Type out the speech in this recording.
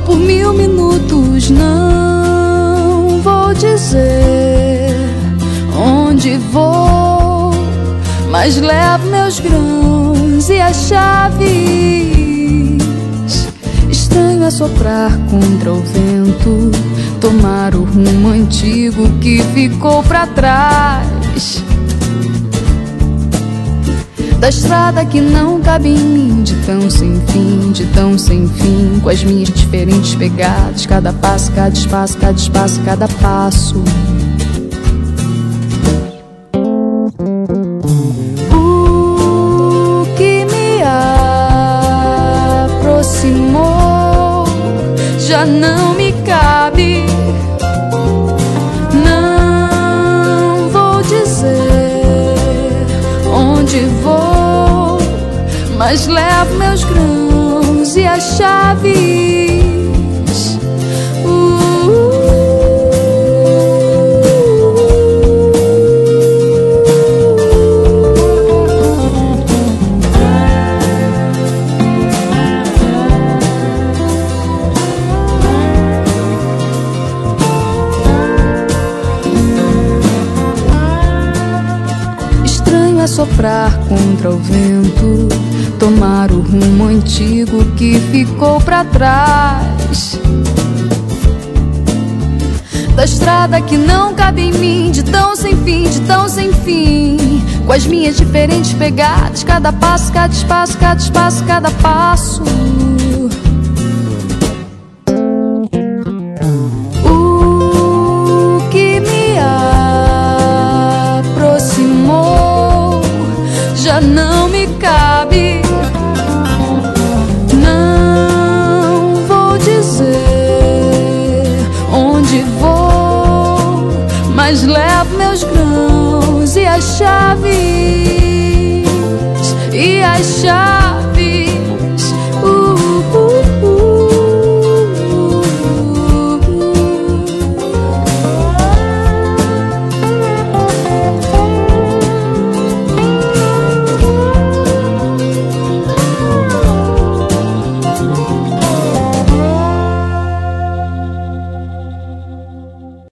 por 1000 minutos. Não vou dizer onde vou, mas levo meus grãos e as chaves. Estranho é soprar contra o vento, tomar o rumo antigo que ficou pra trás, da estrada que não cabe em mim, de tão sem fim, de tão sem fim, com as minhas diferentes pegadas, cada passo, cada espaço, cada espaço, cada passo. O que me aproximou já não me cabe. Não vou dizer onde vou, mas levo meus grãos e as chaves. Estranho é soprar contra o vento, tomar o rumo antigo que ficou pra trás, da estrada que não cabe em mim, de tão sem fim, de tão sem fim, com as minhas diferentes pegadas, cada passo, cada espaço, cada espaço, cada passo.